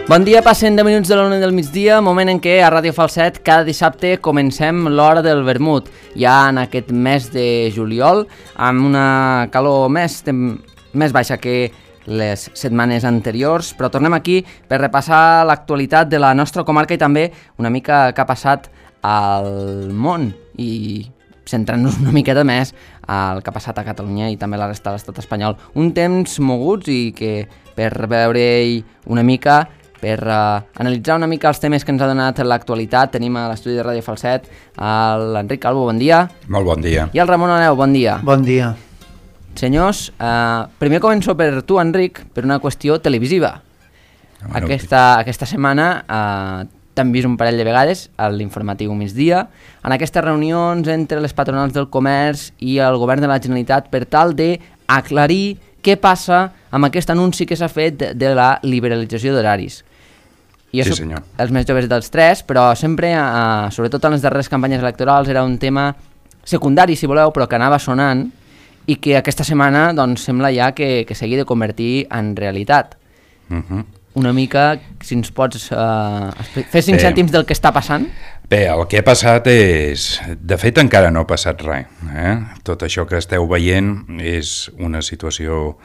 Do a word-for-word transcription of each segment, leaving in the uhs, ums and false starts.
Bon dia, passen deu minuts de la una del migdia, moment en què a Ràdio Falset cada dissabte comencem l'hora del vermut. Ja en aquest mes de juliol, amb una calor més, més baixa que les setmanes anteriors, però tornem aquí per repassar l'actualitat de la nostra comarca i també una mica què ha passat al món i centrant-nos una miqueta més al que ha passat a Catalunya i també a la resta de l'estat espanyol. Un temps moguts i que per veure-hi una mica, per uh, analitzar una mica els temes que ens ha donat l'actualitat, tenim a l'estudi de Ràdio Falset l'Enric Calvo, bon dia. Molt bon dia. I el Ramon Aneu, bon dia. Bon dia. Senyors, uh, primer començo per tu, Enric, per una qüestió televisiva. Bueno, aquesta, aquesta setmana uh, t'han vist un parell de vegades a l'informatiu migdia, en aquestes reunions entre les patronals del comerç i el govern de la Generalitat per tal d'aclarir què passa amb aquest anunci que s'ha fet de, de la liberalització d'horaris. Jo sí, soc senyor. Els més joves dels tres, però sempre, uh, sobretot en les darreres campanyes electorals, era un tema secundari, si voleu, però que anava sonant i que aquesta setmana doncs, sembla ja que, que s'hagi de convertir en realitat. Uh-huh. Una mica, si ens pots uh, fer cinc Bé. cèntims del que està passant. Bé, el que ha passat és... De fet, encara no ha passat res. Eh? Tot això que esteu veient és una situació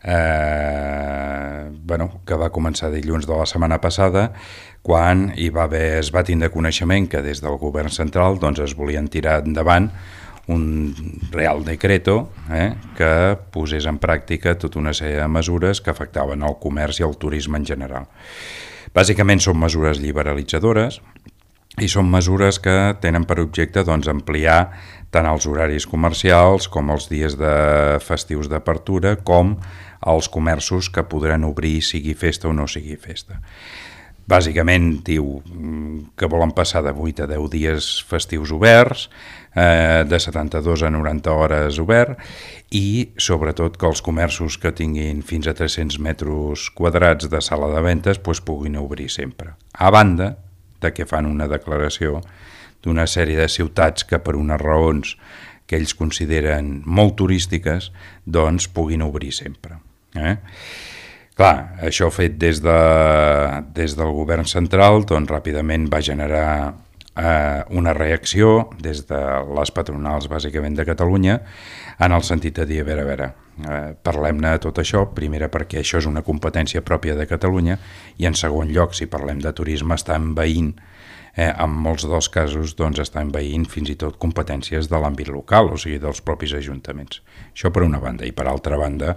eh, bueno, que va començar dilluns de la setmana passada, quan hi va haver, es va tindre coneixement que des del govern central doncs, es volien tirar endavant un real decreto eh, que posés en pràctica tota una sèrie de mesures que afectaven el comerç i el turisme en general. Bàsicament són mesures liberalitzadores i són mesures que tenen per objecte doncs, ampliar tant els horaris comercials com els dies de festius d'apertura com els comerços que podran obrir sigui festa o no sigui festa. Bàsicament diu que volen passar de vuit a deu dies festius oberts, eh, de setanta-dos a noranta hores obert i sobretot que els comerços que tinguin fins a tres-cents metres quadrats de sala de ventes pues, puguin obrir sempre. A banda de que fan una declaració d'una sèrie de ciutats que per unes raons que ells consideren molt turístiques doncs puguin obrir sempre. Eh? Clar, això fet des, de, des del govern central doncs ràpidament va generar eh, una reacció des de les patronals bàsicament de Catalunya en el sentit de dir, a veure, a veure, eh, parlem-ne de tot això, primera perquè això és una competència pròpia de Catalunya i en segon lloc, si parlem de turisme, està envaint, eh, en molts dels casos doncs està envaint fins i tot competències de l'àmbit local, o sigui, dels propis ajuntaments. Això per una banda, i per altra banda,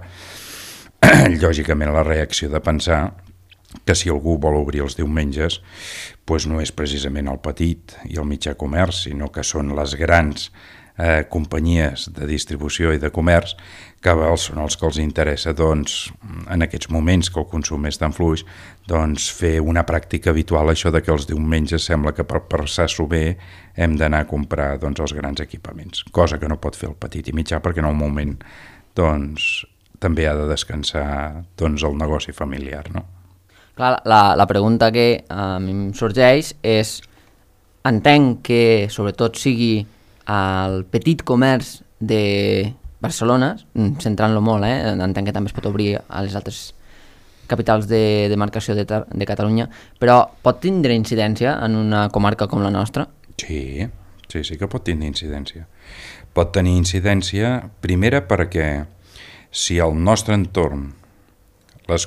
lògicament la reacció de pensar que si algú vol obrir els diumenges doncs no és precisament el petit i el mitjà comerç, sinó que són les grans eh, companyies de distribució i de comerç que són els que els interessa doncs, en aquests moments que el consum és tan fluix doncs, fer una pràctica habitual això de que els diumenges sembla que per passar-s'ho bé hem d'anar a comprar doncs, els grans equipaments, cosa que no pot fer el petit i mitjà perquè en un moment doncs, també ha de descansar doncs, el negoci familiar, no? Clar, la, la pregunta que a mi em sorgeix és, entenc que sobretot sigui el petit comerç de Barcelona, centrant-lo molt, eh? Entenc que també es pot obrir a les altres capitals de demarcació de, de Catalunya, però pot tindre incidència en una comarca com la nostra? Sí, sí, sí que pot tenir incidència. Pot tenir incidència, primera perquè si al nostre entorn les,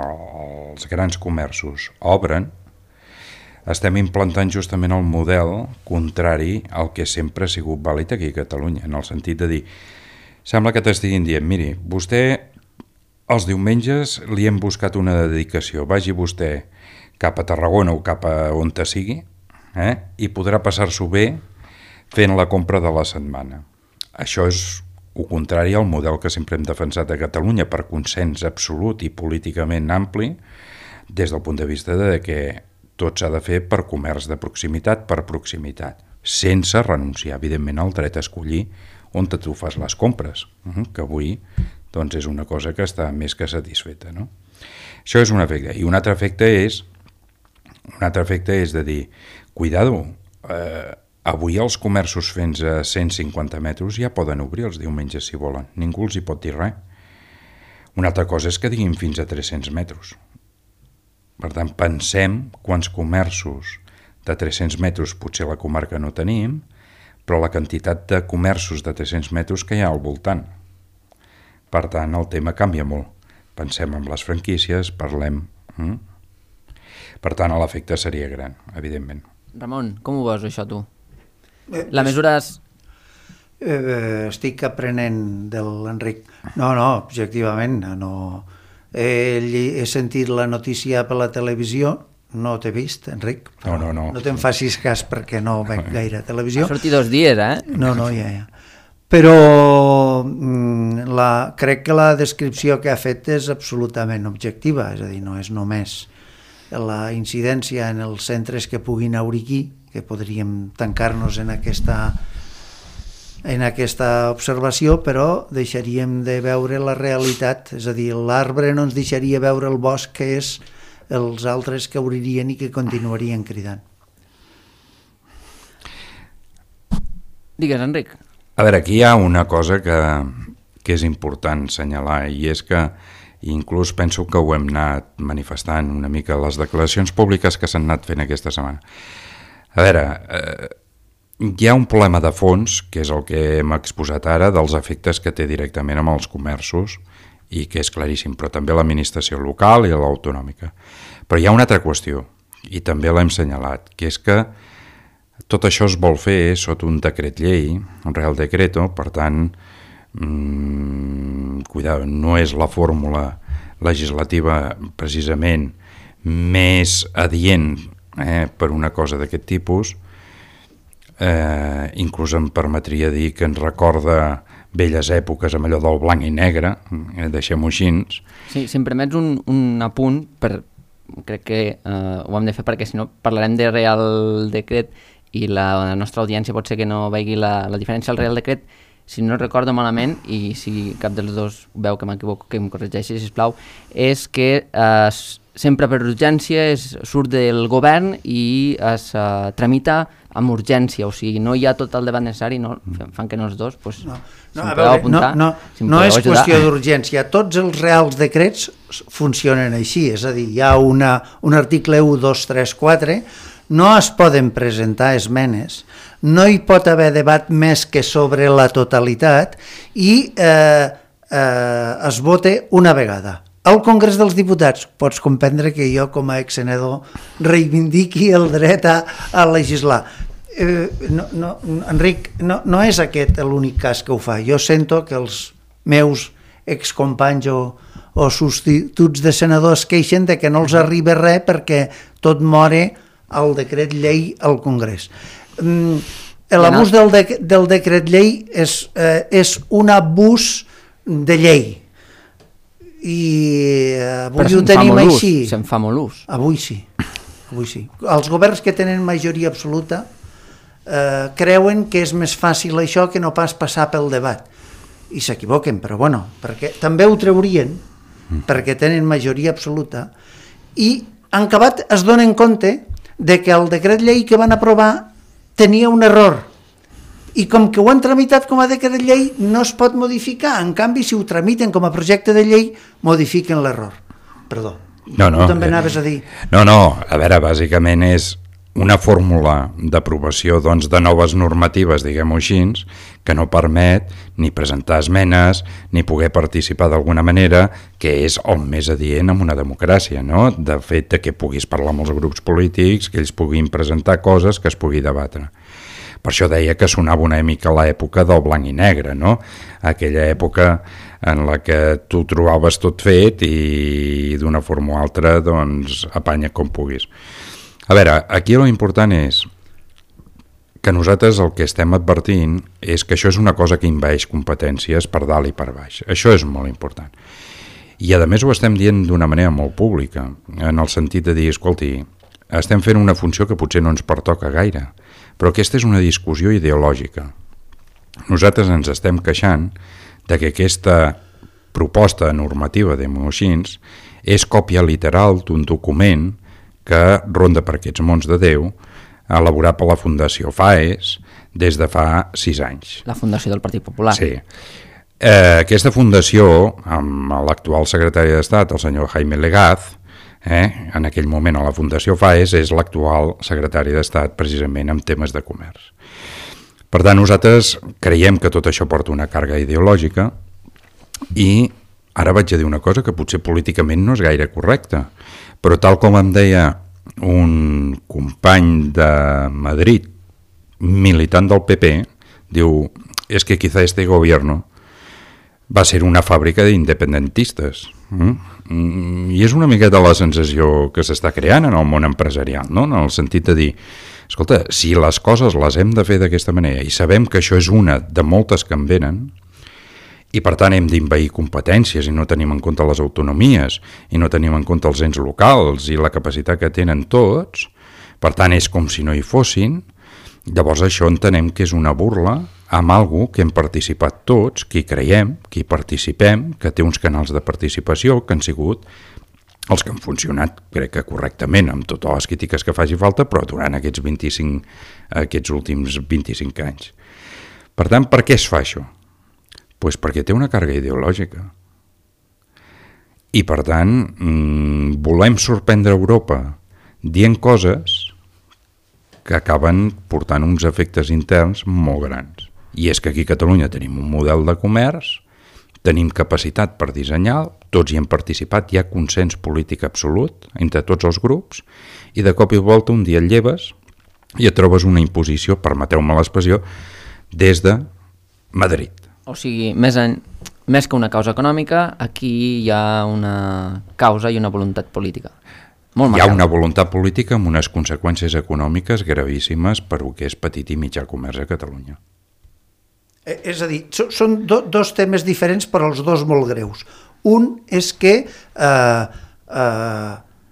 els grans comerços obren, estem implantant justament el model contrari al que sempre ha sigut vàlid aquí a Catalunya, en el sentit de dir, sembla que t'estiguin dient, miri, vostè els diumenges li hem buscat una dedicació, vagi vostè cap a Tarragona o cap a on te sigui, eh? I podrà passar-s'ho bé fent la compra de la setmana. Això és el contrari al model que sempre hem defensat a Catalunya per consens absolut i políticament ampli des del punt de vista de que tot s'ha de fer per comerç de proximitat, per proximitat, sense renunciar, evidentment, al dret a escollir on tu fas les compres, que avui doncs, és una cosa que està més que satisfeta. No? Això és un efecte. I un altre efecte és, un altre efecte és de dir, cuidado, eh, avui els comerços fins a cent cinquanta metres ja poden obrir els diumenges si volen, ningú els hi pot dir res. Una altra cosa és que diguin fins a tres-cents metres. Per tant, pensem quants comerços de tres-cents metres potser la comarca no tenim, però la quantitat de comerços de tres-cents metres que hi ha al voltant. Per tant, el tema canvia molt. Pensem en les franquícies, parlem... Mm? Per tant, l'efecte seria gran, evidentment. Ramon, com ho veus, això, tu? La mesura és... Eh, estic aprenent de l'Enric. No, no, objectivament, no. He, he sentit la notícia per la televisió, no t'he vist, Enric. No, no, no. No te'n facis cas perquè no veig gaire televisió. Ha sortit dos dies, eh? No, no, ja, ja. Però la, crec que la descripció que ha fet és absolutament objectiva, és a dir, no és només la incidència en els centres que puguin haure aquí, que podríem tancar-nos en aquesta, en aquesta observació, però deixaríem de veure la realitat, és a dir, l'arbre no ens deixaria veure el bosc que és els altres que obririen i que continuarien cridant. Digues, Enric. A veure, aquí hi ha una cosa que, que és important assenyalar, i és que inclús penso que ho hem anat manifestant una mica les declaracions públiques que s'han anat fent aquesta setmana. A veure, eh, hi ha un problema de fons, que és el que hem exposat ara, dels efectes que té directament amb els comerços, i que és claríssim, però també l'administració local i l'autonòmica. Però hi ha una altra qüestió, i també l'hem assenyalat, que és que tot això es vol fer sota un decret llei, un Real Decreto, per tant, mmm, cuidado, no és la fórmula legislativa precisament més adient eh, per una cosa d'aquest tipus. Eh, inclús em permetria dir que ens recorda velles èpoques amb allò del blanc i negre, eh, deixem-ho així. Sí, si em permets un, un apunt, per, crec que eh, ho hem de fer perquè si no parlarem de Real Decret i la nostra audiència pot ser que no vegi la, la diferència al Real Decret. Si no recordo malament, i si cap dels dos veu que m'equivoco, que em corregeixi, sisplau, és que eh, sempre per urgència es surt del govern i es uh, tramita amb urgència, o sigui, no hi ha tot el debat necessari, no, fan que no els dos, doncs, no, si no, em a podeu veure, apuntar, no, no, si em no és podeu ajudar. Qüestió d'urgència, tots els reals decrets funcionen així, és a dir, hi ha una, un article u, dos, tres, quatre, no es poden presentar esmenes, no hi pot haver debat més que sobre la totalitat i eh, eh, es vote una vegada. Al Congrés dels Diputats pots comprendre que jo com a exsenador reivindiqui el dret a, a legislar. Eh, no, no, Enric, no, no és aquest l'únic cas que ho fa. Jo sento que els meus excompanys o, o substituts de senadors queixen de que no els arriba res perquè tot more al decret llei al Congrés. Mm, l'abús del, de, del decret llei és, eh, és un abús de llei. I avui ho tenim així. Se'n fa molt ús. Avui sí, avui sí. Els governs que tenen majoria absoluta eh, creuen que és més fàcil això que no pas passar pel debat. I s'equivoquen, però bueno, perquè també ho treurien, perquè tenen majoria absoluta, i en acabat es donen compte de que el decret llei que van aprovar tenia un error. I com que ho han tramitat com a decret llei, no es pot modificar. En canvi, si ho tramiten com a projecte de llei, modifiquen l'error. Perdó. No, no. Tu també anaves a dir. No, no, a veure, bàsicament és una fórmula d'aprovació doncs, de noves normatives, diguem-ho així, que no permet ni presentar esmenes ni poder participar d'alguna manera, que és el més adient en una democràcia, no? De fet, de que puguis parlar amb els grups polítics, que ells puguin presentar coses que es pugui debatre. Per això deia que sonava una mica l'època del blanc i negre, no? Aquella època en la que tu trobaves tot fet i d'una forma o altra doncs, apanya com puguis. A veure, aquí l'important és que nosaltres el que estem advertint és que això és una cosa que envaeix competències per dalt i per baix. Això és molt important. I a més ho estem dient d'una manera molt pública, en el sentit de dir, escolti, estem fent una funció que potser no ens pertoca gaire, però aquesta és una discussió ideològica. Nosaltres ens estem queixant de que aquesta proposta normativa de Moixins és còpia literal d'un document que ronda per aquests mons de Déu, elaborat per la Fundació FAES des de fa sis anys. La Fundació del Partit Popular. Sí. Eh, aquesta fundació, amb l'actual secretari d'Estat, el senyor Jaime Legaz, eh? En aquell moment a la Fundació FAES, és l'actual secretari d'Estat precisament en temes de comerç. Per tant, nosaltres creiem que tot això porta una càrrega ideològica i ara vaig a dir una cosa que potser políticament no és gaire correcta, però tal com em deia un company de Madrid, militant del P P, diu, es que quizá este gobierno va a ser una fàbrica d'independentistes. Mm? I és una miqueta la sensació que s'està creant en el món empresarial, no? En el sentit de dir, escolta, si les coses les hem de fer d'aquesta manera i sabem que això és una de moltes que en venen, i per tant hem d'invair competències i no tenim en compte les autonomies i no tenim en compte els ens locals i la capacitat que tenen tots, per tant és com si no hi fossin, llavors això entenem que és una burla amb algú que hem participat tots, qui creiem, qui participem, que té uns canals de participació que han sigut els que han funcionat, crec que correctament, amb totes les crítiques que faci falta, però durant aquests vint-i-cinc, aquests últims vint-i-cinc anys. Per tant, per què es fa això? Pues perquè té una càrrega ideològica. I per tant, mmm, volem sorprendre Europa dient coses que acaben portant uns efectes interns molt grans. I és que aquí a Catalunya tenim un model de comerç, tenim capacitat per dissenyar, tots hi hem participat, hi ha consens polític absolut entre tots els grups, i de cop i volta un dia et lleves i et trobes una imposició, permeteu-me l'expressió, des de Madrid. O sigui, més, en, més que una causa econòmica, aquí hi ha una causa i una voluntat política. Molt hi ha una voluntat política amb unes conseqüències econòmiques gravíssimes per al que és petit i mitjà comerç a Catalunya. És a dir, són do, dos temes diferents però els dos molt greus. Un és que eh, eh,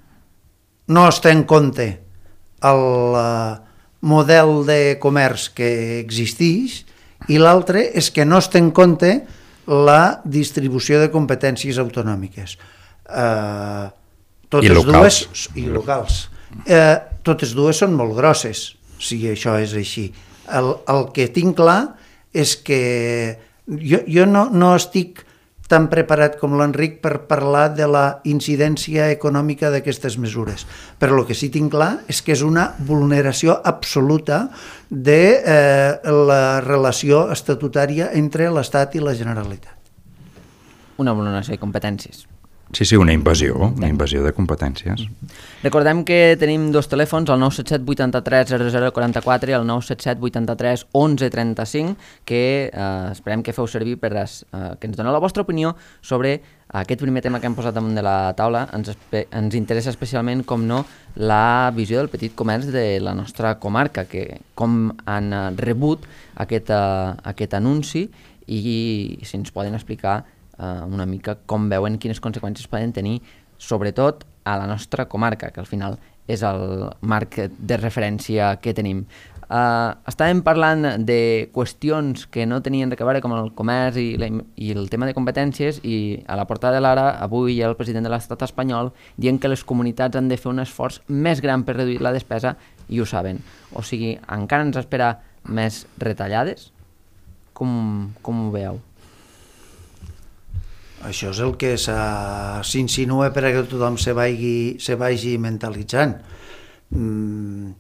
no es té en compte el eh, model de comerç que existeix i l'altre és que no es té en compte la distribució de competències autonòmiques. Eh, totes I locals. Dues, i locals. Eh, totes dues són molt grosses, si això és així. El, el que tinc clar és que jo, jo no, no estic tan preparat com l'Enric per parlar de la incidència econòmica d'aquestes mesures, però el que sí tinc clar és que és una vulneració absoluta de eh, la relació estatutària entre l'Estat i la Generalitat. Una vulneració de competències. Sí, sí, una invasió, una invasió de competències. Recordem que tenim dos telèfons, el nou set set vuitanta-tres zero zero quaranta-quatre i el nou set set vuitanta-tres onze trenta-cinc, que eh, esperem que feu servir per es, eh, que ens doneu la vostra opinió sobre aquest primer tema que hem posat damunt de la taula. Ens, ens interessa especialment, com no, la visió del petit comerç de la nostra comarca, que com han rebut aquest, uh, aquest anunci i si ens poden explicar uh, una mica com veuen, quines conseqüències poden tenir, sobretot a la nostra comarca, que al final és el marc de referència que tenim. Uh, estàvem parlant de qüestions que no tenien res a veure, com el comerç i, la, i el tema de competències, i a la portada de l'Ara avui hi ha el president de l'estat espanyol dient que les comunitats han de fer un esforç més gran per reduir la despesa, i ho saben. O sigui, encara ens espera més retallades? Com, com ho veieu? Això és el que s'insinua perquè tothom se vagi, se vagi mentalitzant. Mm,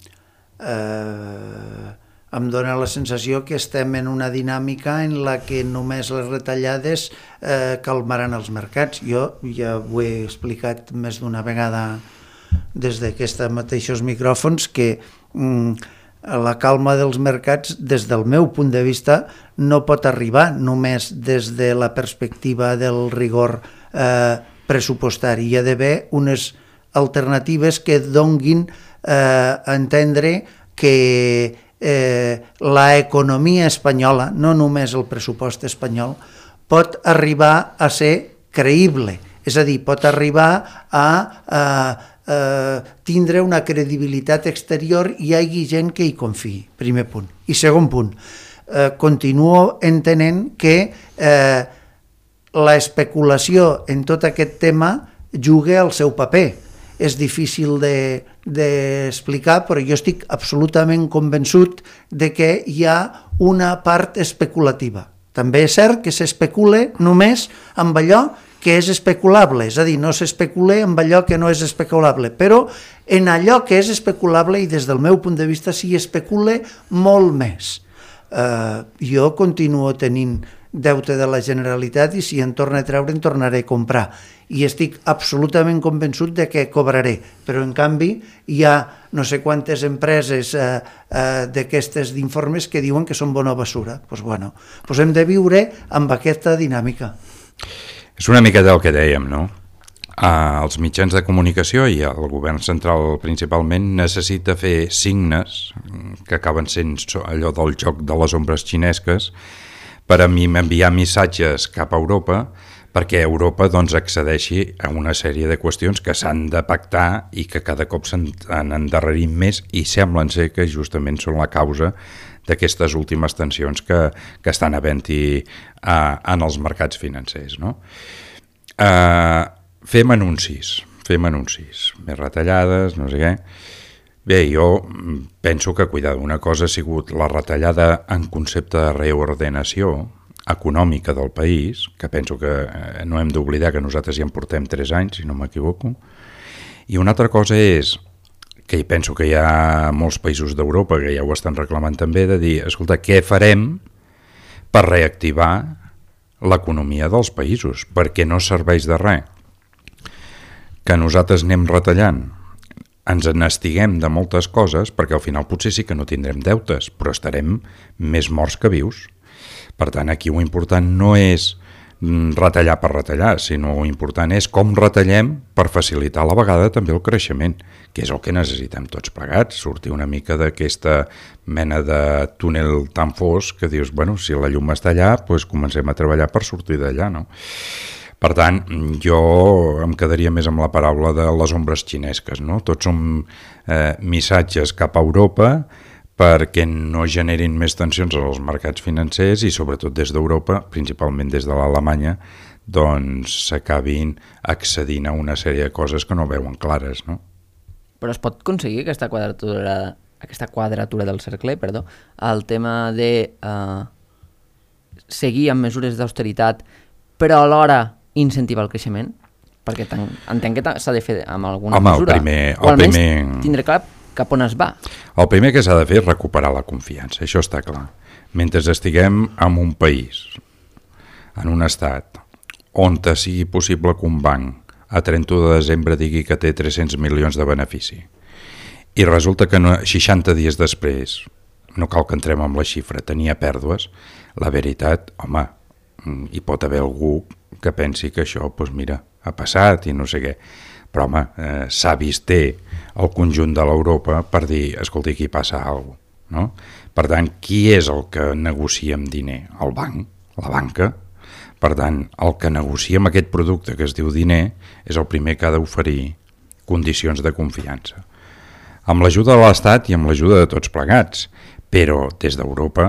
eh, em dóna la sensació que estem en una dinàmica en la que només les retallades eh, calmaran els mercats. Jo ja ho he explicat més d'una vegada des d'aquests mateixos micròfons que mm, la calma dels mercats, des del meu punt de vista, no pot arribar només des de la perspectiva del rigor eh, pressupostari. Hi ha d'haver unes alternatives que donguin eh, a entendre que eh, la economia espanyola, no només el pressupost espanyol, pot arribar a ser creïble. És a dir, pot arribar a... a Uh, tindre una credibilitat exterior i hi hagi gent que hi confiï, primer punt. I segon punt, uh, continuo entenent que uh, la especulació en tot aquest tema juga el seu paper. És difícil d'explicar, de, però jo estic absolutament convençut de que hi ha una part especulativa. També és cert que s'especula només amb allò que és especulable, és a dir, no s'especula amb allò que no és especulable, però en allò que és especulable, i des del meu punt de vista s'hi especula molt més. Uh, jo continuo tenint deute de la Generalitat i si en torna a treure en tornaré a comprar i estic absolutament convençut de que cobraré, però en canvi hi ha no sé quantes empreses uh, uh, d'aquestes d'informes que diuen que són bona basura. Pues bueno, pues hem de viure amb aquesta dinàmica. És una mica del que dèiem, no? Uh, els mitjans de comunicació i el govern central principalment necessita fer signes que acaben sent allò del joc de les ombres xinesques per a mi enviar missatges cap a Europa perquè Europa doncs, accedeixi a una sèrie de qüestions que s'han de pactar i que cada cop s'han endarrerit més i semblen ser que justament són la causa d'aquestes últimes tensions que, que estan havent-hi uh, en els mercats financers, no? Uh, fem anuncis, fem anuncis, més retallades, no sé què. Bé, jo penso que, cuidado, una cosa ha sigut la retallada en concepte de reordenació econòmica del país, que penso que no hem d'oblidar que nosaltres ja en portem tres anys, si no m'equivoco, i una altra cosa és que hi penso que hi ha molts països d'Europa que ja ho estan reclamant també, de dir, escolta, què farem per reactivar l'economia dels països? Perquè no serveix de res que nosaltres anem retallant, ens n'estiguem de moltes coses, perquè al final potser sí que no tindrem deutes, però estarem més morts que vius. Per tant, aquí ho important no és retallar per retallar, sinó lo important és com retallem per facilitar a la vegada també el creixement, que és el que necessitem tots plegats, sortir una mica d'aquesta mena de túnel tan fosc que dius, bueno, si la llum està allà, doncs comencem a treballar per sortir d'allà, no? Per tant, jo em quedaria més amb la paraula de les ombres xinesques, no? Tots són eh, missatges cap a Europa perquè no generin més tensions als mercats financers i sobretot des d'Europa, principalment des de l'Alemanya, doncs s'acabin accedint a una sèrie de coses que no veuen clares, no? Però es pot aconseguir aquesta quadratura, aquesta quadratura del cercle, perdó, el tema de eh, seguir amb mesures d'austeritat, però alhora incentivar el creixement? Perquè entenc que s'ha de fer amb alguna Home, mesura. El primer, el o almenys primer... tindre clar cap on es va. El primer que s'ha de fer és recuperar la confiança, això està clar. Mentre estiguem en un país, en un estat, on sigui possible que un banc a trenta de desembre digui que té tres-cents milions de benefici i resulta que no, seixanta dies després, no cal que entrem amb la xifra, tenia pèrdues, la veritat, home, hi pot haver algú que pensi que això, doncs mira, ha passat i no sé què. Però, home, eh, s'ha vist té el conjunt de l'Europa per dir, escolta, aquí passa alguna cosa, no? Per tant, qui és el que negocia amb diner? El banc, la banca. Per tant, el que negocia amb aquest producte que es diu diner és el primer que ha d'oferir condicions de confiança. Amb l'ajuda de l'Estat i amb l'ajuda de tots plegats, però des d'Europa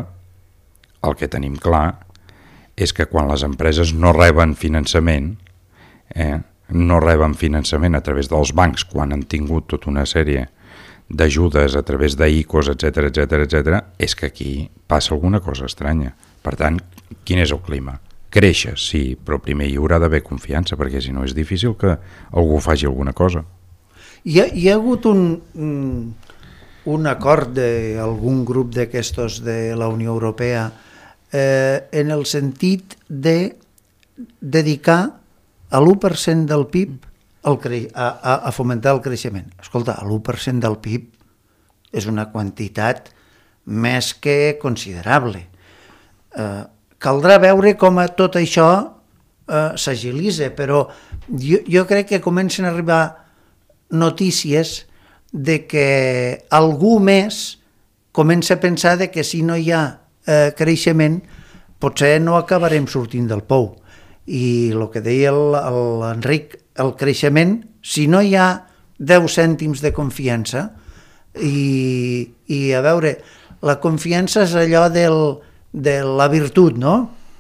el que tenim clar és que quan les empreses no reben finançament, eh, no reben finançament a través dels bancs quan han tingut tota una sèrie d'ajudes a través d'I C Os, etcètera, etcètera, etcètera, és que aquí passa alguna cosa estranya. Per tant, quin és el clima? Créixer, sí, però primer hi haurà d'haver confiança, perquè si no és difícil que algú faci alguna cosa. Hi ha, hi ha hagut un, un acord d'algun grup d'aquestos de la Unió Europea eh, en el sentit de dedicar a l'u per cent del P I B al cre- a, a, a fomentar el creixement. Escolta, l'u per cent del P I B és una quantitat més que considerable. Eh, caldrà veure com a tot això eh, s'agilitza, però jo, jo crec que comencen a arribar notícies de que algú més comença a pensar de que si no hi ha eh, creixement potser no acabarem sortint del pou. I el que deia l'Enric, el creixement, si no hi ha deu cèntims de confiança, i, i a veure, la confiança és allò del, de la virtut, no?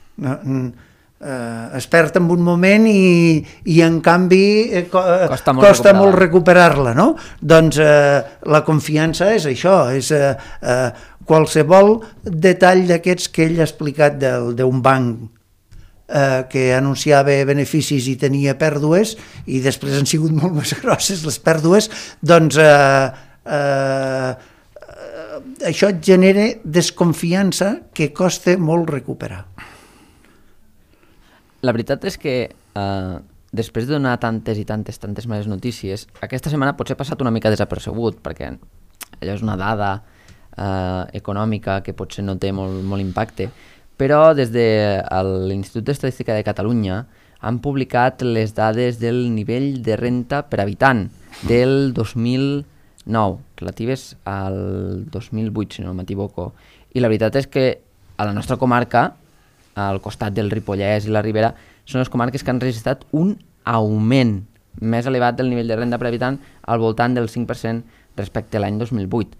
Eh, es perd en un moment i, i en canvi eh, costa molt costa recuperar-la, molt recuperar-la, no? Doncs eh, la confiança és això, és eh, eh, qualsevol detall d'aquests que ell ha explicat d'un banc eh, que anunciava beneficis i tenia pèrdues, i després han sigut molt més grosses les pèrdues, doncs eh, eh, això et genera desconfiança que costa molt recuperar. La veritat és que eh, després de donar tantes i tantes, tantes males notícies, aquesta setmana potser ha passat una mica desapercebut, perquè allò és una dada eh, econòmica que potser no té molt, molt impacte, però des de l'Institut d'Estadística de Catalunya han publicat les dades del nivell de renta per habitant del dos mil nou, relatives al dos mil vuit, si no m'equivoco. I la veritat és que a la nostra comarca, al costat del Ripollès i la Ribera, són les comarques que han registrat un augment més elevat del nivell de renda per habitant al voltant del cinc per cent respecte a l'any dos mil vuit.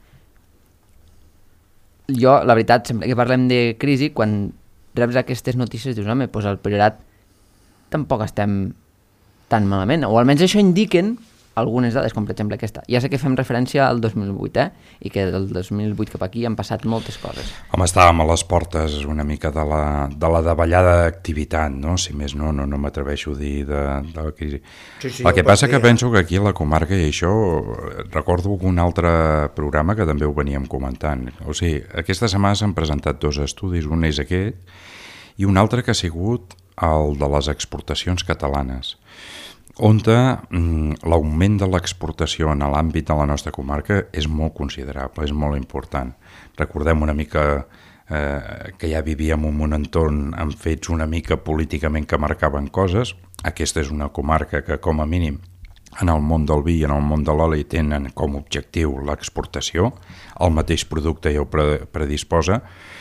Jo, la veritat, sempre que parlem de crisi, quan reps aquestes notícies dius, home, doncs al Priorat tampoc estem tan malament, o almenys això indiquen algunes dades, com per exemple aquesta. Ja sé que fem referència al dos mil vuit, eh? I que del dos mil vuit cap aquí han passat moltes coses. Home, estàvem a les portes una mica de la, de la davallada d'activitat, no? Si més no, no, no m'atreveixo a dir de, de la crisi. Sí, sí, el que passa que penso que aquí a la comarca, i això recordo un altre programa que també ho veníem comentant. O sigui, aquesta setmana s'han presentat dos estudis, un és aquest, i un altre que ha sigut el de les exportacions catalanes, on l'augment de l'exportació en l'àmbit de la nostra comarca és molt considerable, és molt important. Recordem una mica eh, que ja vivíem en un entorn amb fets una mica políticament que marcaven coses. Aquesta és una comarca que, com a mínim, en el món del vi i en el món de l'oli tenen com a objectiu l'exportació, el mateix producte ja ho predisposa,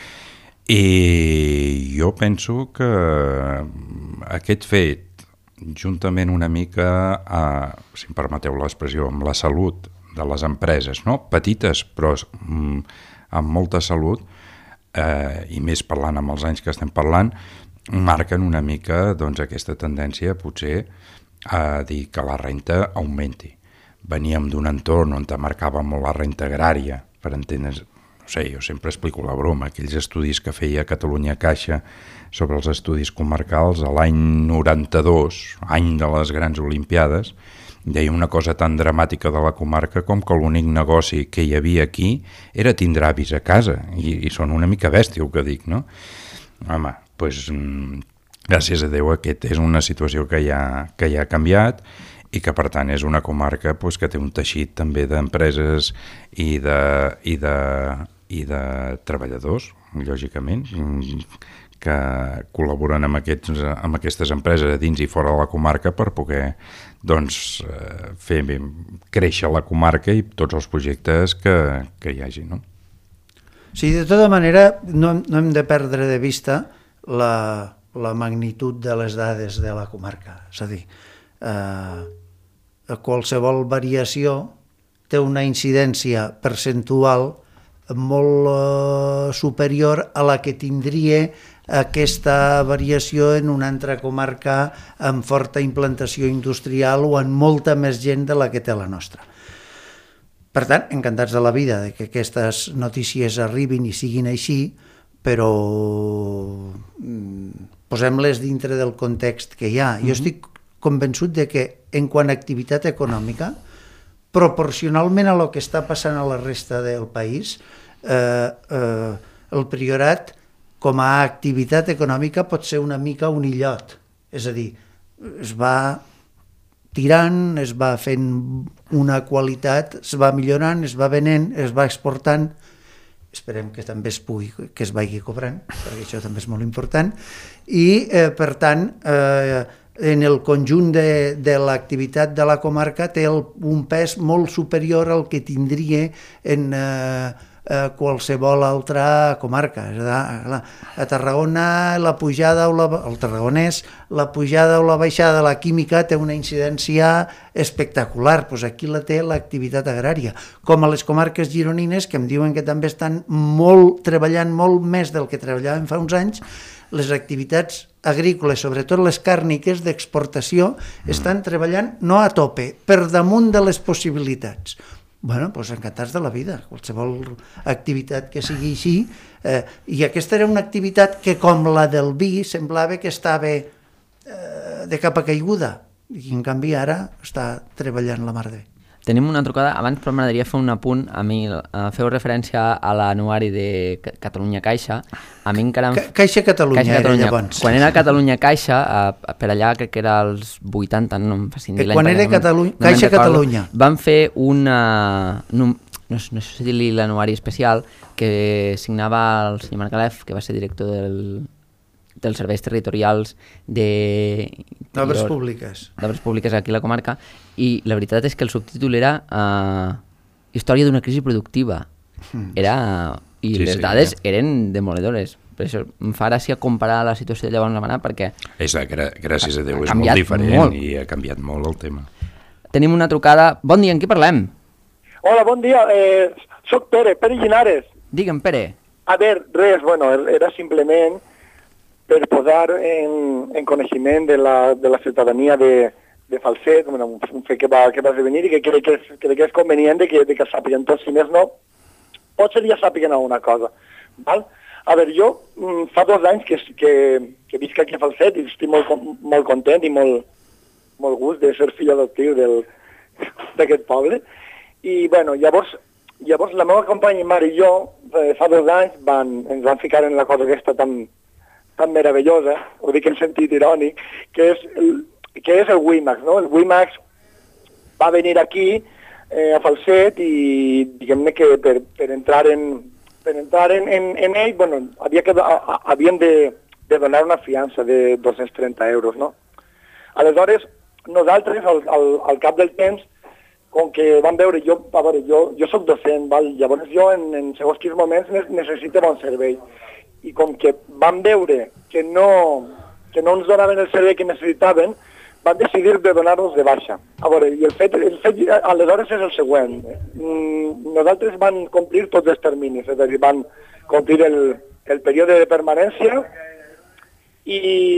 i jo penso que aquest fet, juntament una mica, a, si em permeteu l'expressió, amb la salut de les empreses, no? Petites però mm, amb molta salut, eh, i més parlant amb els anys que estem parlant, marquen una mica doncs, aquesta tendència potser a dir que la renta augmenti. Veníem d'un entorn on marcava molt la renta agrària, per entendre's. No sé, jo sempre explico la broma, aquells estudis que feia Catalunya Caixa sobre els estudis comarcals a l'any noranta-dos, any de les grans olimpiades, deia una cosa tan dramàtica de la comarca com que l'únic negoci que hi havia aquí era tindre avis a casa, i, i són una mica bèstia el que dic, no? Home, doncs, gràcies a Déu, aquesta és una situació que ja, que ja ha canviat, i que per tant és una comarca pues, que té un teixit també d'empreses i de, i, de, i de treballadors, lògicament, que col·laboren amb, aquests, amb aquestes empreses a dins i fora de la comarca per poder doncs, fer créixer la comarca i tots els projectes que, que hi hagi. No? Sí, de tota manera, no, no hem de perdre de vista la, la magnitud de les dades de la comarca. És a dir, eh, qualsevol variació té una incidència percentual molt eh, superior a la que tindria aquesta variació en una altra comarca amb forta implantació industrial o amb molta més gent de la que té la nostra. Per tant, encantats de la vida de que aquestes notícies arribin i siguin així, però posem-les dintre del context que hi ha. Jo estic convençut de que en quant a activitat econòmica, proporcionalment a lo que està passant a la resta del país, eh, eh, el Priorat com a activitat econòmica pot ser una mica un illot. És a dir, es va tirant, es va fent una qualitat, es va millorant, es va venent, es va exportant. Esperem que també es pugui, que es vagi cobrant, perquè això també és molt important. I, eh, per tant, eh, en el conjunt de, de l'activitat de la comarca té el, un pes molt superior al que tindria en eh, eh, qualsevol altra comarca. A Tarragona la pujada o la, el tarragonès, la pujada o la baixada de la química té una incidència espectacular, doncs aquí la té l'activitat agrària, com a les comarques gironines, que em diuen que també estan molt, treballant molt més del que treballaven fa uns anys. Les activitats agrícoles, sobretot les càrniques d'exportació, estan treballant no a tope, per damunt de les possibilitats, Bueno, doncs encantats de la vida, qualsevol activitat que sigui així. Eh, I aquesta era una activitat que, com la del vi, semblava que estava eh, de capa caiguda, i en canvi ara està treballant la mar de bé. Tenim una trucada, abans però m'agradaria fer un apunt. A mi eh, feu referència a l'anuari de Catalunya Caixa. A mi encara... Em... Caixa Catalunya, Caixa Catalunya era llavors. Quan era Catalunya Caixa, eh, per allà crec que era als vuitanta, no em facin dir l'any. Quan era Catalunya, no Caixa Catalunya. Van fer una... No, no, no sé si dir l'anuari especial que signava el senyor Margalef, que va ser director del... dels serveis territorials de... d'obres públiques. d'obres públiques aquí a la comarca, i la veritat és que el subtítol era uh, Història d'una crisi productiva. Era... I sí, les sí, dades sí. eren demoledores. Per això em fa gràcia comparar la situació de llavors amb ara, perquè... És, gràcies a Déu, és molt diferent molt. I ha canviat molt el tema. Tenim una trucada. Bon dia, en qui parlem? Hola, bon dia. Eh, soc Pere, Pere Llinares. Digue'm, Pere. A veure, res, bueno, era simplement per posar en, en coneixement de la, de la ciutadania de, de Falset, bueno, un fet que va, que va esdevenir i que crec que és, crec que és convenient de que, de que sàpiguen tots, si més no, potser ja sàpiguen alguna cosa. Val? A veure, jo mm, fa dos anys que, que, que visc aquí a Falset i estic molt, molt content i molt, molt gust de ser fill adoptiu d'aquest poble. I, bueno, llavors, llavors la meva companya, mare i jo, eh, fa dos anys van, ens van ficar en la cosa aquesta tan tan meravellosa, ho dic en sentit irònic, que és el, que és el WiMAX, no? El WiMAX va venir aquí eh, a Falset i diguem-ne que per, per entrar en per entrar en, en, en ell, bueno, havia que, a, havien de, de donar una fiança de dos-cents trenta euros, no? Aleshores, nosaltres, al, al, al cap del temps, com que vam veure, jo, a veure, jo, jo soc docent, val? Llavors jo en, en segons quins moments necessito bon servei. I com que van veure que no, que no ens donaven el servei que necessitaven, van decidir de donar-nos de baixa. A veure, i el fet, el fet aleshores és el següent. Mm, nosaltres van complir tots els terminis, és a dir, van complir el, el període de permanència i,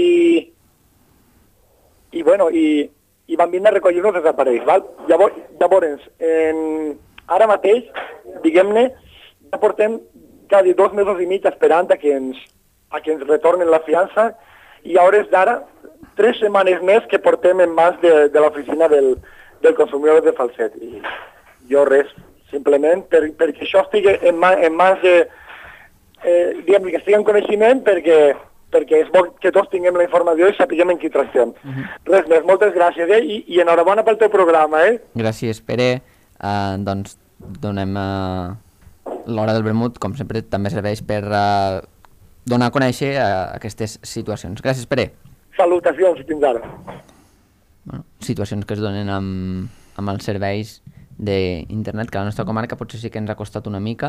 i bueno, i, i van vindre a recollir-nos els aparells. Val? Llavors, llavors en, ara mateix, diguem-ne, ja portem quasi dos mesos i mig esperant a que ens, a que ens retornen la fiança i a hores d'ara, tres setmanes més que portem en mans de, de l'oficina del, del consumidor de Falset. I jo res, simplement per, perquè això estigui en, ma, en mans de... Eh, diguem que estigui en coneixement perquè, perquè és bo que tots tinguem la informació i sapiguem en qui tractem. Uh -huh. Res més, moltes gràcies, eh? I, i enhorabona pel teu programa, eh? Gràcies, Pere. Uh, doncs donem... Uh... L'Hora del Vermut, com sempre, també serveix per uh, donar a conèixer uh, aquestes situacions. Gràcies, Pere. Salutacions, fins ara. Bueno, situacions que es donen amb, amb els serveis d'internet, que a la nostra comarca potser sí que ens ha costat una mica,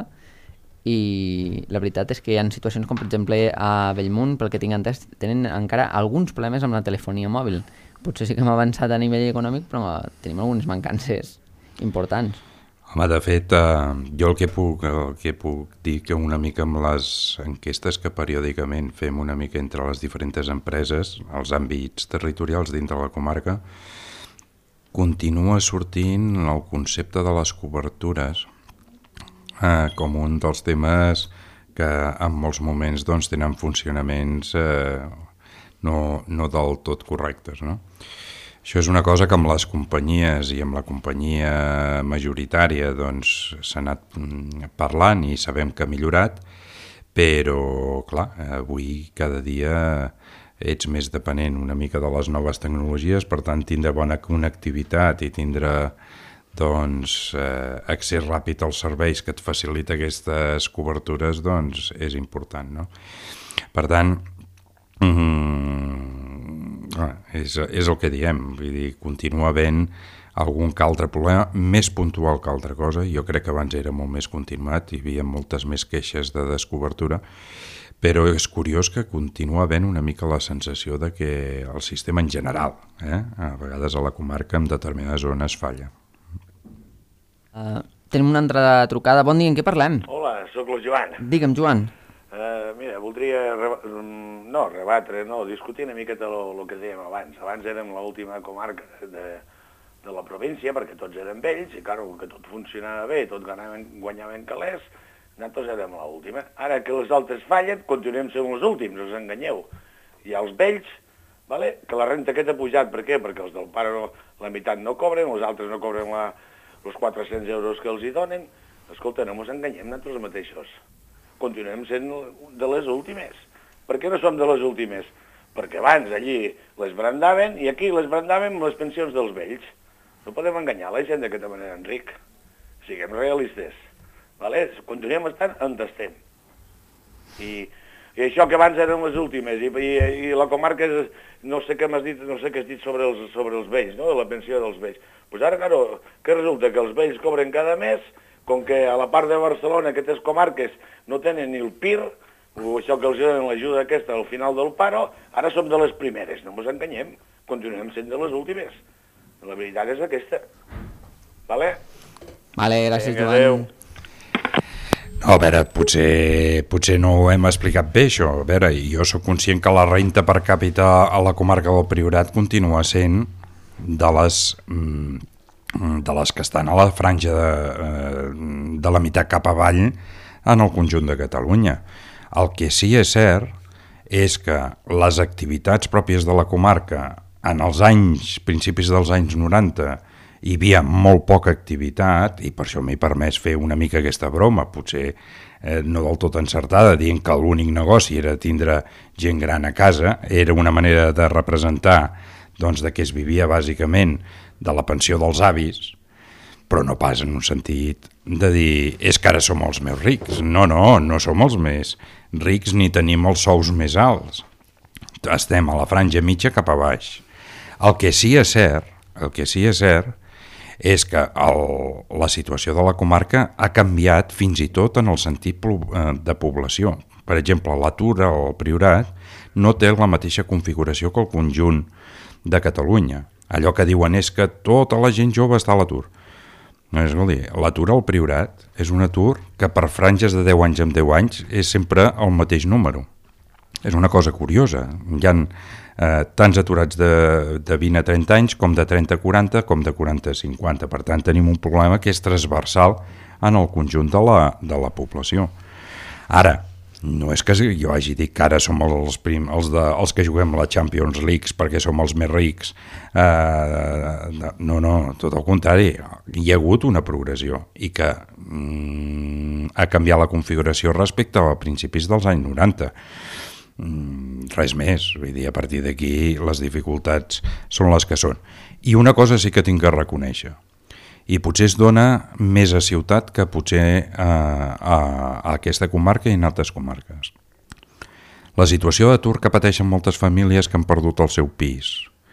i la veritat és que hi ha situacions com, per exemple, a Bellmunt, pel que tinc entès, tenen encara alguns problemes amb la telefonia mòbil. Potser sí que hem avançat a nivell econòmic, però tenim algunes mancances importants. Home, de fet, eh, jo el que, puc, el que puc dir que una mica amb les enquestes que periòdicament fem una mica entre les diferents empreses, els àmbits territorials dintre la comarca, continua sortint el concepte de les cobertures eh, com un dels temes que en molts moments doncs, tenen funcionaments eh, no, no del tot correctes, no? Això és una cosa que amb les companyies i amb la companyia majoritària doncs, s'ha anat parlant i sabem que ha millorat, però clar, avui cada dia ets més depenent una mica de les noves tecnologies, per tant tindre bona connectivitat i tindre doncs, eh, accés ràpid als serveis que et facilita aquestes cobertures doncs, és important, no? Per tant, mm, Ah, és, és el que diem, vull dir, continua havent algun que altre problema, més puntual que altra cosa. Jo crec que abans era molt més continuat, hi havia moltes més queixes de descobertura, però és curiós que continua havent una mica la sensació de que el sistema en general, eh, a vegades a la comarca en determinades zones falla. Uh, tenim una altra trucada. Bon dia, en què parlem? Hola, sóc el Joan. Digue'm, Joan. Uh, mira, voldria, reba no, rebatre, no, discutir una miqueta el que dèiem abans. Abans érem l'última comarca de, de la província, perquè tots eren vells, i clar, que tot funcionava bé, tot guanyaven, guanyaven calés, nosaltres érem l'última. Ara que els altres fallen, continuem sent els últims, no us enganyeu. Hi ha els vells, vale? Que la renta aquesta ha pujat, per què? Perquè els del pare no, la meitat no cobren, els altres no cobren la, els quatre-cents euros que els hi donen. Escolta, no ens enganyem nosaltres mateixos. Continuem sent de les últimes. Per què no som de les últimes? Perquè abans allí les brandaven i aquí les brandaven amb les pensions dels vells. No podem enganyar la gent d'aquesta manera, Enric. Siguem realistes. Vale? Continuem estant on estem. I, I això que abans eren les últimes, i, i, i la comarca, és, no sé què m'has dit, no sé què has dit sobre els, sobre els vells, no? La pensió dels vells. Doncs pues ara, claro, que resulta que els vells cobren cada mes, com que a la part de Barcelona aquestes comarques no tenen ni el P I R, o això que els donen l'ajuda aquesta al final del paro, ara som de les primeres, no ens enganyem, continuem sent de les últimes. La veritat és aquesta. Vale? Vale, gràcies, Vinga, Joan. adéu. No, a veure, potser, potser no ho hem explicat bé, això. A veure, jo sóc conscient que la renta per càpita a la comarca del Priorat continua sent de les, de les que estan a la franja de, de la meitat cap avall en el conjunt de Catalunya. El que sí és cert és que les activitats pròpies de la comarca en els anys, principis dels anys noranta, hi havia molt poca activitat, i per això m'he permès fer una mica aquesta broma, potser eh, no del tot encertada, dient que l'únic negoci era tindre gent gran a casa, era una manera de representar doncs, de què es vivia bàsicament de la pensió dels avis, però no pas en un sentit de dir és que ara som els més rics. No, no, no som els més rics ni tenim els sous més alts. Estem a la franja mitja cap a baix. El que sí és cert, el que sí és cert és que el, la situació de la comarca ha canviat fins i tot en el sentit de població. Per exemple, l'atur al Priorat no té la mateixa configuració que el conjunt de Catalunya. Allò que diuen és que tota la gent jove està a l'atur. No, escolti, l'atur al Priorat és un atur que per franges de deu anys en deu anys és sempre el mateix número. És una cosa curiosa. Hi ha eh, tants aturats de, de vint a trenta anys com de trenta a quaranta com de quaranta a cinquanta. Per tant, tenim un problema que és transversal en el conjunt de la, de la població. Ara, no és que jo hagi dit que ara som els, prim, els, de, els que juguem a la Champions League perquè som els més rics. Eh, no, no, tot el contrari. Hi ha hagut una progressió i que mm, ha canviat la configuració respecte a principis dels anys noranta. Mm, res més, vull dir, a partir d'aquí les dificultats són les que són. I una cosa sí que tinc que reconèixer, i potser es dona més a ciutat que potser a, a, a aquesta comarca i en altres comarques. La situació d'atur que pateixen moltes famílies que han perdut el seu pis,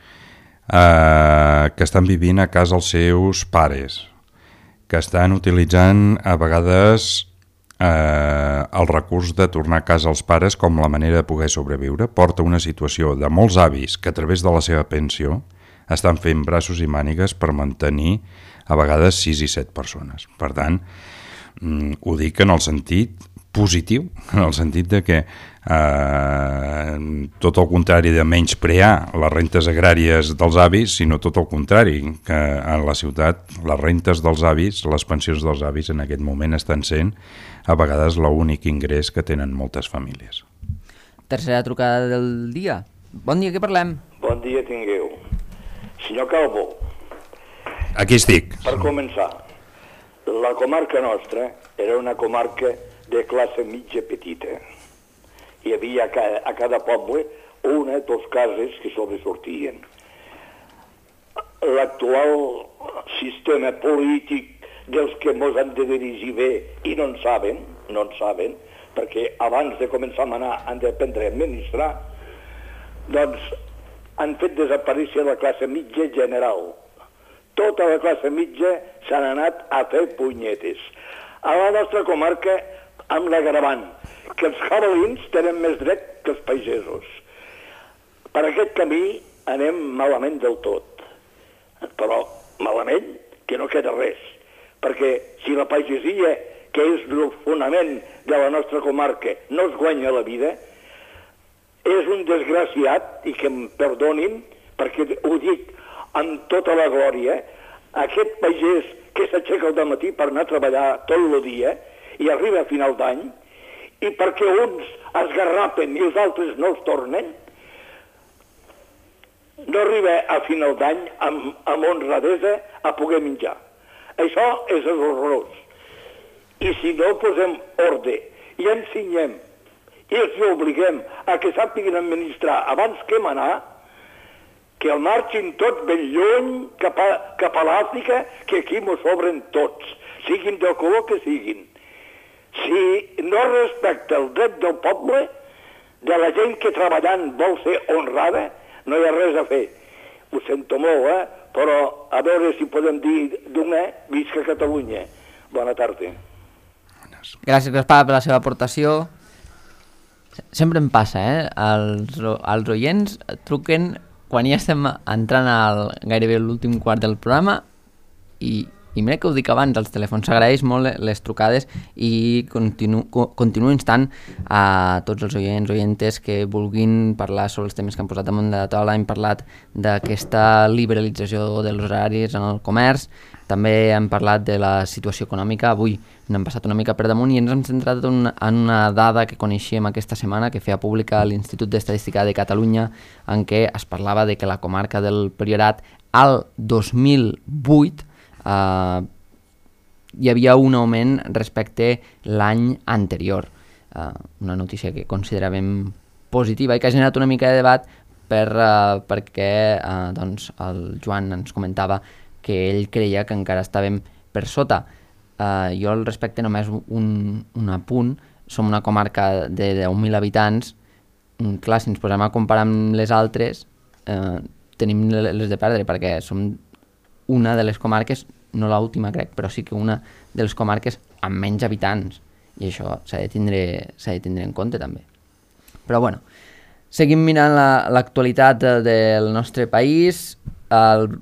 eh, que estan vivint a casa els seus pares, que estan utilitzant a vegades eh, el recurs de tornar a casa als pares com la manera de poder sobreviure, porta una situació de molts avis que a través de la seva pensió estan fent braços i mànigues per mantenir a vegades sis i set persones. Per tant, mm, ho dic en el sentit positiu, en el sentit de que eh, tot el contrari de menysprear les rentes agràries dels avis, sinó tot el contrari, que a la ciutat les rentes dels avis, les pensions dels avis en aquest moment estan sent a vegades l'únic ingrés que tenen moltes famílies. Tercera trucada del dia. Bon dia, què parlem? Bon dia tingueu. Senyor Calvo, aquí estic. per començar, la comarca nostra era una comarca de classe mitja petita. Hi havia a cada, a cada poble una o dues cases que sobresortien. L'actual sistema polític dels que mos han de dirigir bé i no en saben, no en saben, perquè abans de començar a manar han d'aprendre a administrar, doncs han fet desaparèixer la classe mitja general. Tota la classe mitja s'han anat a fer punyetes. A la nostra comarca, amb l'agravant, que els jabalins tenen més dret que els pagesos. Per aquest camí anem malament del tot. Però malament que no queda res. Perquè si la pagesia, que és el fonament de la nostra comarca, no es guanya la vida, és un desgraciat, i que em perdonin, perquè ho dic amb tota la glòria, aquest pagès que s'aixeca al matí per anar a treballar tot el dia i arriba a final d'any, i perquè uns es garrapen i els altres no els tornen, no arriba a final d'any amb, amb honradesa a poder menjar. Això és horrorós. I si no posem ordre i ensenyem i els obliguem a que sàpiguen administrar abans que manar, que el marxin tots ben lluny cap a, cap a l'Àfrica, que aquí mos sobren tots, siguin del color que siguin. Si no respecta el dret del poble, de la gent que treballant vol ser honrada, no hi ha res a fer. Ho sento molt, eh? Però a veure si podem dir d'una, visca Catalunya. Bona tarda. Gràcies, Gaspar, per la seva aportació. Sempre em passa, eh? Els, els oients truquen quan ja estem entrant al gairebé l'últim quart del programa i, i mira que ho dic abans, els telèfons s'agraeix molt les trucades i continu, continuo instant a tots els oients, oientes que vulguin parlar sobre els temes que han posat damunt de la taula. Hem parlat d'aquesta liberalització dels horaris en el comerç, també hem parlat de la situació econòmica. Avui n'hem passat una mica per damunt i ens hem centrat en, en una dada que coneixíem aquesta setmana que feia pública l'Institut d'Estadística de Catalunya, en què es parlava de que la comarca del Priorat al dos mil vuit eh, hi havia un augment respecte l'any anterior. Eh, una notícia que consideràvem positiva i que ha generat una mica de debat per, eh, perquè eh, doncs el Joan ens comentava que ell creia que encara estàvem per sota. Uh, jo al respecte només un, un apunt. Som una comarca de deu mil habitants. Mm, clar, si ens posem a comparar amb les altres, uh, tenim les de perdre, perquè som una de les comarques, no l'última crec, però sí que una de les comarques amb menys habitants. I això s'ha de tindre, s'ha de tindre en compte també. Però bueno, seguim mirant l'actualitat la, del nostre país. El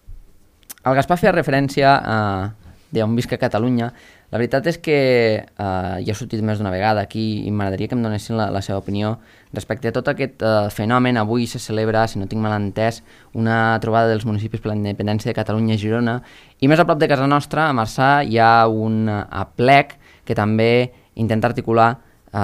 El Gaspar feia referència a d'on visc a Catalunya. La veritat és que eh, ja ha sortit més d'una vegada aquí i m'agradaria que em donessin la, la seva opinió respecte a tot aquest eh, fenomen. Avui se celebra, si no tinc mal entès, una trobada dels municipis per la independència de Catalunya i Girona, i més a prop de casa nostra, a Marçà, hi ha un aplec que també intenta articular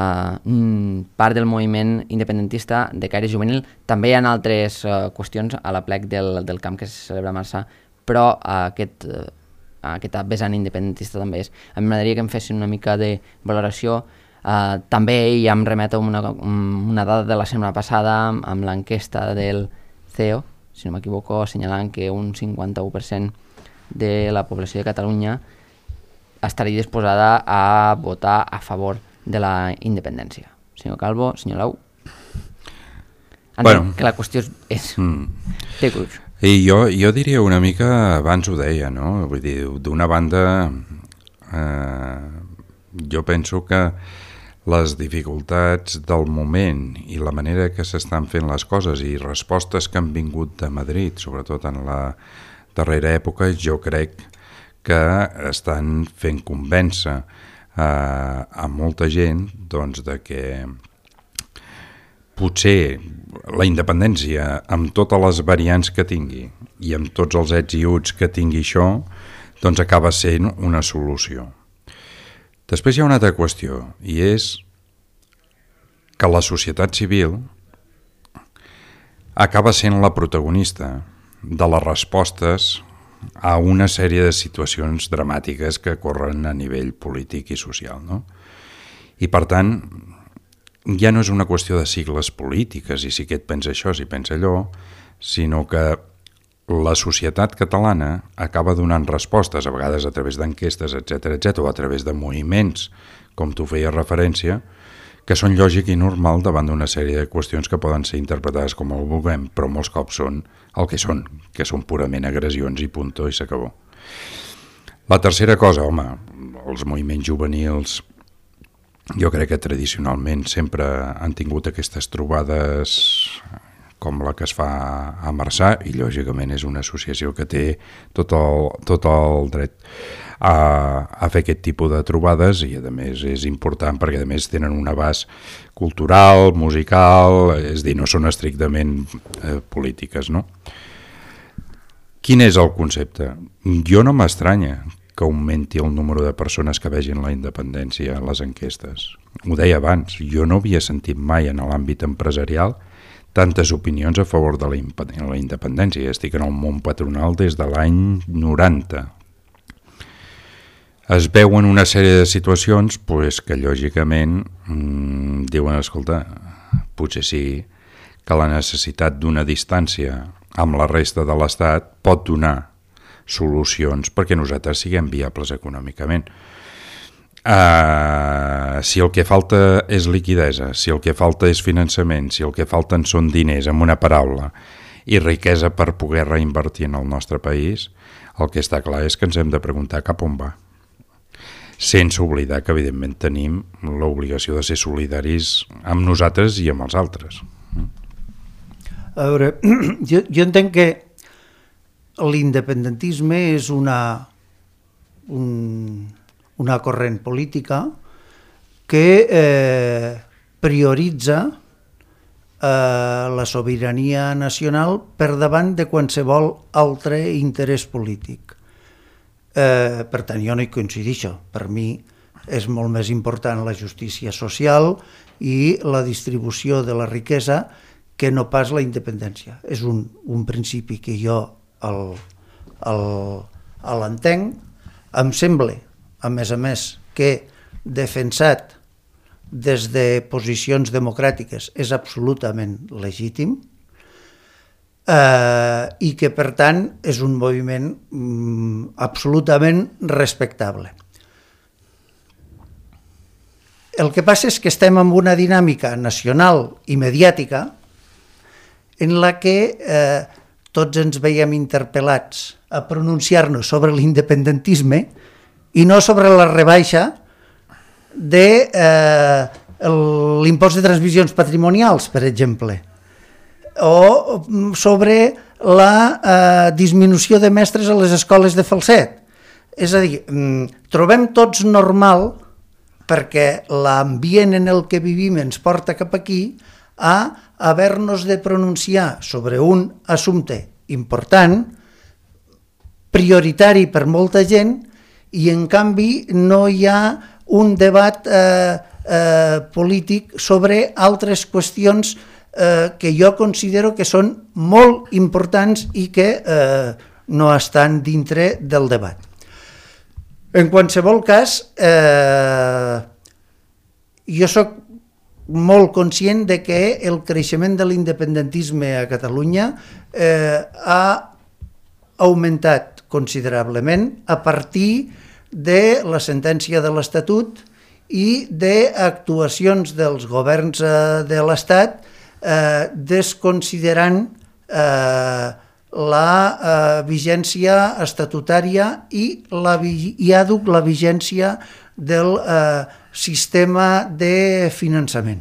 Uh, part del moviment independentista de caire juvenil. També hi ha altres uh, qüestions a l'aplec del, del camp que se celebra a Marçà, però uh, aquest, uh, aquest vessant independentista també és. A mi m'agradaria que em fessin una mica de valoració. Uh, també ja em remeto una, una dada de la setmana passada amb l'enquesta del C E O, si no m'equivoco, assenyalant que un cinquanta-u per cent de la població de Catalunya estaria disposada a votar a favor de la independència. Senyor Calvo, senyor Lau. Bueno, que la qüestió és... és mm. té gruix. I jo, jo diria una mica, abans ho deia, no? Vull dir, d'una banda, eh, jo penso que les dificultats del moment i la manera que s'estan fent les coses i respostes que han vingut de Madrid, sobretot en la darrera època, jo crec que estan fent convèncer Uh, a molta gent doncs, de que potser la independència, amb totes les variants que tingui i amb tots els ets i uts que tingui això, doncs acaba sent una solució. Després hi ha una altra qüestió, i és que la societat civil acaba sent la protagonista de les respostes a una sèrie de situacions dramàtiques que corren a nivell polític i social, no? I per tant, ja no és una qüestió de sigles polítiques i si aquest pensa això, si pensa allò, sinó que la societat catalana acaba donant respostes, a vegades a través d'enquestes, etcètera, etcètera, o a través de moviments, com tu feies referència, que són lògic i normal davant d'una sèrie de qüestions que poden ser interpretades com ho vulguem, però molts cops són el que són, que són purament agressions i punto i s'acabó. La tercera cosa, home, els moviments juvenils, jo crec que tradicionalment sempre han tingut aquestes trobades com la que es fa a Marçà, i lògicament és una associació que té tot el, tot el dret a, a fer aquest tipus de trobades, i a més és important perquè a més tenen un abast cultural, musical, és a dir, no són estrictament eh, polítiques, no? Quin és el concepte? Jo no m'estranya que augmenti el número de persones que vegin la independència a les enquestes. Ho deia abans, jo no havia sentit mai en l'àmbit empresarial tantes opinions a favor de la independència. Estic en el món patronal des de l'any noranta. Es veuen una sèrie de situacions pues, que lògicament mmm, diuen, escolta, potser sí que la necessitat d'una distància amb la resta de l'Estat pot donar solucions perquè nosaltres siguem viables econòmicament. Uh, si el que falta és liquidesa, si el que falta és finançament, si el que falten són diners, amb una paraula, i riquesa per poder reinvertir en el nostre país, el que està clar és que ens hem de preguntar cap on va. Sense oblidar que, evidentment, tenim l'obligació de ser solidaris amb nosaltres i amb els altres. A veure, jo, jo entenc que l'independentisme és una, un, una corrent política que eh, prioritza eh, la sobirania nacional per davant de qualsevol altre interès polític. Eh, per tant, jo no hi coincideixo. Per mi és molt més important la justícia social i la distribució de la riquesa que no pas la independència. És un, un principi que jo l'entenc. Em sembla, a més a més, que defensat des de posicions democràtiques és absolutament legítim eh, i que, per tant, és un moviment mm, absolutament respectable. El que passa és que estem en una dinàmica nacional i mediàtica en la que eh, tots ens veiem interpel·lats a pronunciar-nos sobre l'independentisme i no sobre la rebaixa de eh, l'impost de transmissions patrimonials, per exemple, o sobre la eh, disminució de mestres a les escoles de falset. És a dir, trobem tots normal, perquè l'ambient en el que vivim ens porta cap aquí, a haver-nos de pronunciar sobre un assumpte important, prioritari per molta gent, i en canvi no hi ha un debat eh, eh, polític sobre altres qüestions eh, que jo considero que són molt importants i que eh, no estan dintre del debat. En qualsevol cas, eh, jo soc molt conscient de que el creixement de l'independentisme a Catalunya eh, ha augmentat considerablement a partir de la sentència de l'Estatut i d'actuacions dels governs eh, de l'Estat eh, desconsiderant eh, la eh, vigència estatutària i, la, i àdhuc la vigència del eh, sistema de finançament.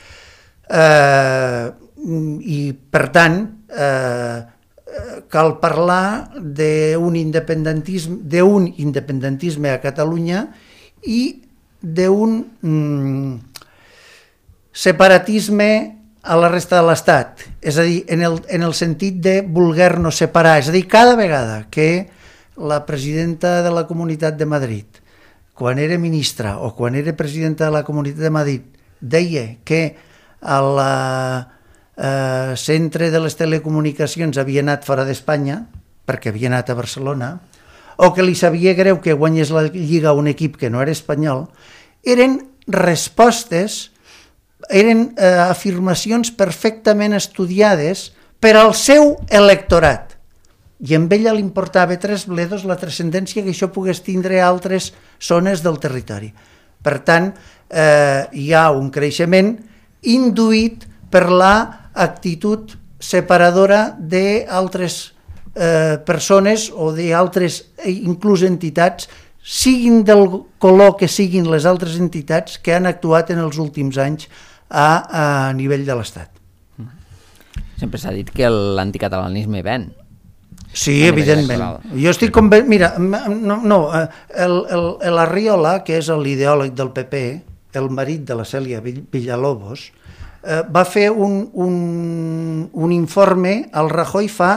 Eh, I, per tant, eh, cal parlar d'un independentisme, d'un independentisme a Catalunya i d'un mm, separatisme a la resta de l'Estat, és a dir, en el, en el sentit de voler-nos separar. És a dir, cada vegada que la presidenta de la Comunitat de Madrid, quan era ministra o quan era presidenta de la Comunitat de Madrid, deia que el eh, centre de les telecomunicacions havia anat fora d'Espanya, perquè havia anat a Barcelona, o que li sabia greu que guanyés la Lliga un equip que no era espanyol, eren respostes, eren eh, afirmacions perfectament estudiades per al seu electorat. I a ella li importava tres bledos la transcendència que això pogués tindre a altres zones del territori. Per tant, eh, hi ha un creixement induït per la actitud separadora d'altres eh, persones o d'altres, inclús entitats, siguin del color que siguin les altres entitats que han actuat en els últims anys a, a nivell de l'Estat. Sempre s'ha dit que l'anticatalanisme ven. Sí, evidentment. Jo estic convençut... Mira, no, no el, el, l'Arriola, que és l'ideòleg del P P, el marit de la Cèlia Villalobos, eh, va fer un, un, un informe, el Rajoy fa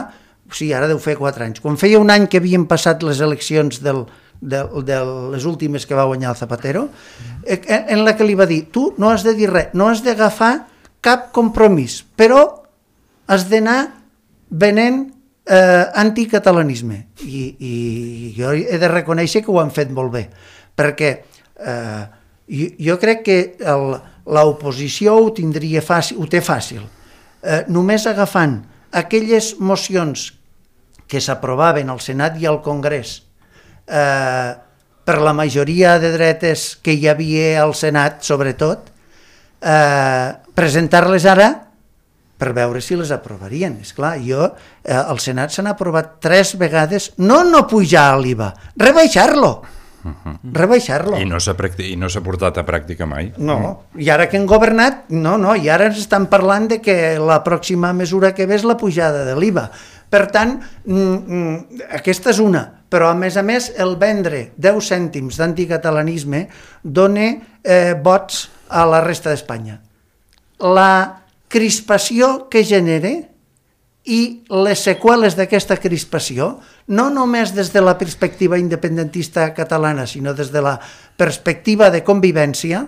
sí, ara deu fer quatre anys, quan feia un any que havien passat les eleccions del, de, de les últimes que va guanyar el Zapatero, en la que li va dir, tu no has de dir res, no has d'agafar cap compromís, però has d'anar venent eh, anticatalanisme. I, I jo he de reconèixer que ho han fet molt bé, perquè eh, jo, jo crec que l'oposició ho tindria fàcil, ho té fàcil, eh, només agafant aquelles mocions que s'aprovaven al Senat i al Congrés eh, per la majoria de dretes que hi havia al Senat, sobretot, eh, presentar-les ara per veure si les aprovarien. Esclar, jo, eh, al Senat s'han aprovat tres vegades, no no pujar l'I V A, rebaixar-lo. Uh-huh. Rebaixar-lo. I no s'ha i no s'ha portat a pràctica mai. No, i ara que han governat, no, no, i ara ens estan parlant de que la pròxima mesura que ve és la pujada de l'I V A. Per tant, mm, aquesta és una, però a més a més el vendre deu cèntims d'anticatalanisme dona eh, vots a la resta d'Espanya. La crispació que genera i les seqüeles d'aquesta crispació, no només des de la perspectiva independentista catalana, sinó des de la perspectiva de convivència,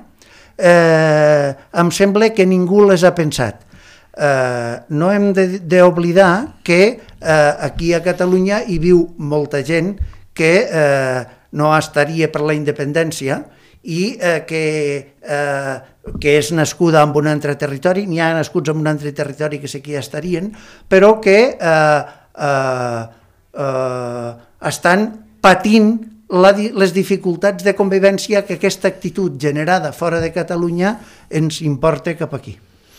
eh, em sembla que ningú les ha pensat. Eh, no hem d'oblidar que eh, aquí a Catalunya hi viu molta gent que eh, no estaria per la independència i eh, que, eh, que és nascuda en un altre territori, n'hi ha nascuts en un altre territori que sí que ja estarien, però que eh, eh, eh, estan patint la, les dificultats de convivència que aquesta actitud generada fora de Catalunya ens importa cap aquí.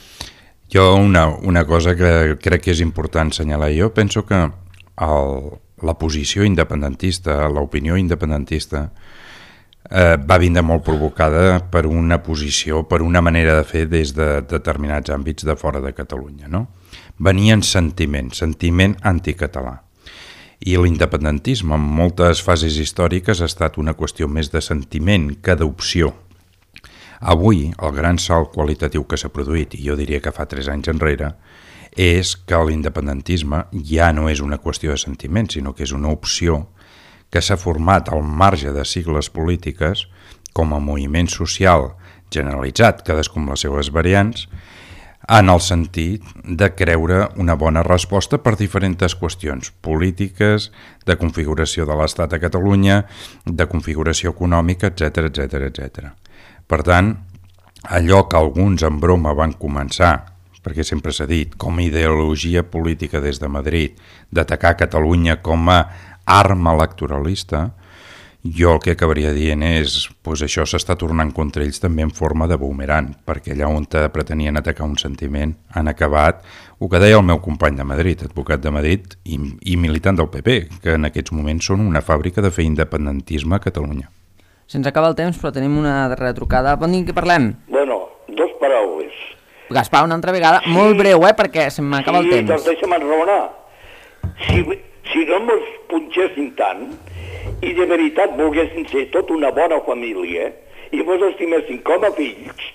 Jo una, una cosa que crec que és important assenyalar, jo penso que el, la posició independentista, l'opinió independentista, Eh, va vindre molt provocada per una posició, per una manera de fer des de determinats àmbits de fora de Catalunya, no? Venien sentiment, sentiment anticatalà. I l'independentisme en moltes fases històriques ha estat una qüestió més de sentiment que d'opció. Avui, el gran salt qualitatiu que s'ha produït, i jo diria que fa tres anys enrere, és que l'independentisme ja no és una qüestió de sentiment, sinó que és una opció que s'ha format al marge de sigles polítiques com a moviment social generalitzat, cadascun amb les seves variants, en el sentit de creure una bona resposta per diferents qüestions polítiques, de configuració de l'Estat a Catalunya, de configuració econòmica, etcètera, etcètera, etcètera. Per tant, allò que alguns en broma van començar, perquè sempre s'ha dit, com a ideologia política des de Madrid, d'atacar Catalunya com a arma electoralista, jo el que acabaria dient és pues això s'està tornant contra ells també en forma de boomerang, perquè allà on pretenien atacar un sentiment han acabat, el que deia el meu company de Madrid, advocat de Madrid i, i militant del P P, que en aquests moments són una fàbrica de fer independentisme a Catalunya. Se'ns acaba el temps, però tenim una darrera trucada. Bon dia, què parlem? Bueno, dos paraules. Gaspar, una altra vegada, sí, molt breu, eh, perquè se m'acaba sí, el temps. Sí, doncs deixa'm enraonar. Si... Si no mos punxessin tant i de veritat volguessin ser tota una bona família i mos estimessin com a fills,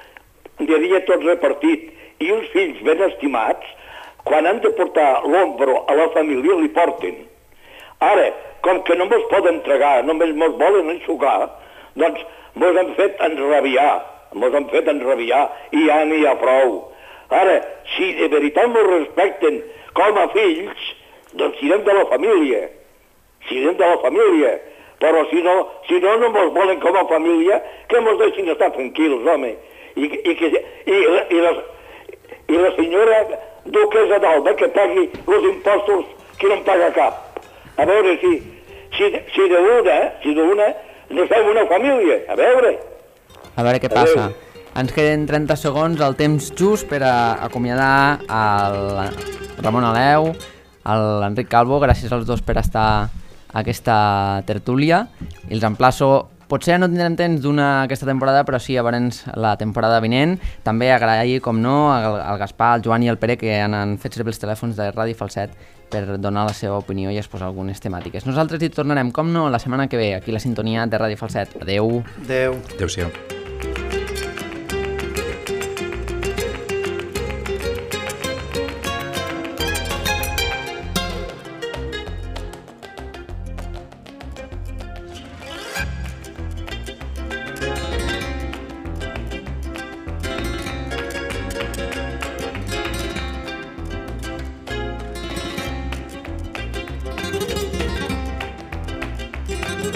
hi havia tot repartit i els fills ben estimats, quan han de portar l'ombro a la família li porten. Ara, com que no mos poden tragar, només mos volen enxugar, doncs mos han fet enrabiar, mos han fet enrabiar i ja n'hi ha prou. Ara, si de veritat mos respecten com a fills, doncs siguem de la família, siguem de la família, però si no, si no, no mos volen com a família, que mos deixin estar tranquils, home. I, i, que, i, i, la, i la senyora duquesa d'Alba que pagui els impostos que no en paga cap. A veure si, si, si d'una, si d'una, no fem una família, a veure. A veure què passa. Ens queden trenta segons, el temps just per a acomiadar el Ramon Aleu, l'Enric Calvo, gràcies als dos per estar a aquesta tertúlia, i els emplaço, potser no tindrem temps d'una aquesta temporada, però sí a veure'ns la temporada vinent. També agrair, com no, al, al Gaspar, al Joan i al Pere, que han, han fet servir els telèfons de Ràdio Falset per donar la seva opinió i exposar algunes temàtiques. Nosaltres hi tornarem, com no, la setmana que ve, aquí a la sintonia de Ràdio Falset. Adeu. Adeu. Adéu-siau.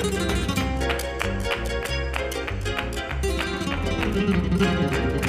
Thank you.